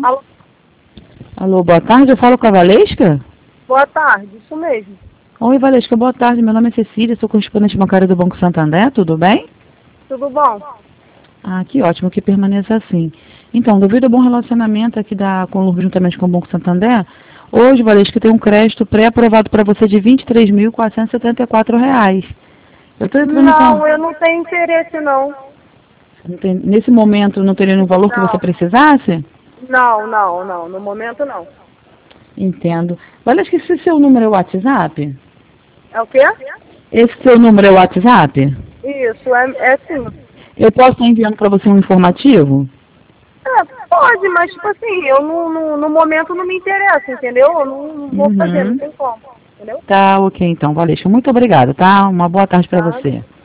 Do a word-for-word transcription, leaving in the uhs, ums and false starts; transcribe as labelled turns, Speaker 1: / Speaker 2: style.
Speaker 1: Alô,
Speaker 2: Alô, boa tarde, eu falo com a Valesca?
Speaker 1: boa tarde, isso mesmo.
Speaker 2: Oi, Valesca, boa tarde, meu nome é Cecília, sou correspondente bancária do Banco Santander, tudo bem?
Speaker 1: Tudo bom?
Speaker 2: Ah, que ótimo, que permaneça assim. Então, devido ao bom relacionamento aqui da, com, juntamente com o Banco Santander, hoje, Valesca, tem um crédito pré-aprovado para você de vinte e três mil quatrocentos e setenta e quatro reais. Eu estou entrando com...
Speaker 1: Não, eu não tenho interesse, não.
Speaker 2: Não tem- nesse momento, não teria nenhum valor que você
Speaker 1: Não,
Speaker 2: precisasse?
Speaker 1: não, não, não. No momento, não.
Speaker 2: Entendo. Valesca, esse seu número é o WhatsApp?
Speaker 1: É o quê?
Speaker 2: Esse seu número é o WhatsApp?
Speaker 1: Isso, é, é sim.
Speaker 2: Eu posso estar enviando para você um informativo?
Speaker 1: É, pode, mas, tipo assim, eu no, no, no momento não me interessa, entendeu? Eu não, não vou fazer, não
Speaker 2: Uhum.
Speaker 1: tem como, entendeu?
Speaker 2: Tá, ok então, Valesca. Muito obrigada, tá? Uma boa tarde para
Speaker 1: Tá?
Speaker 2: você.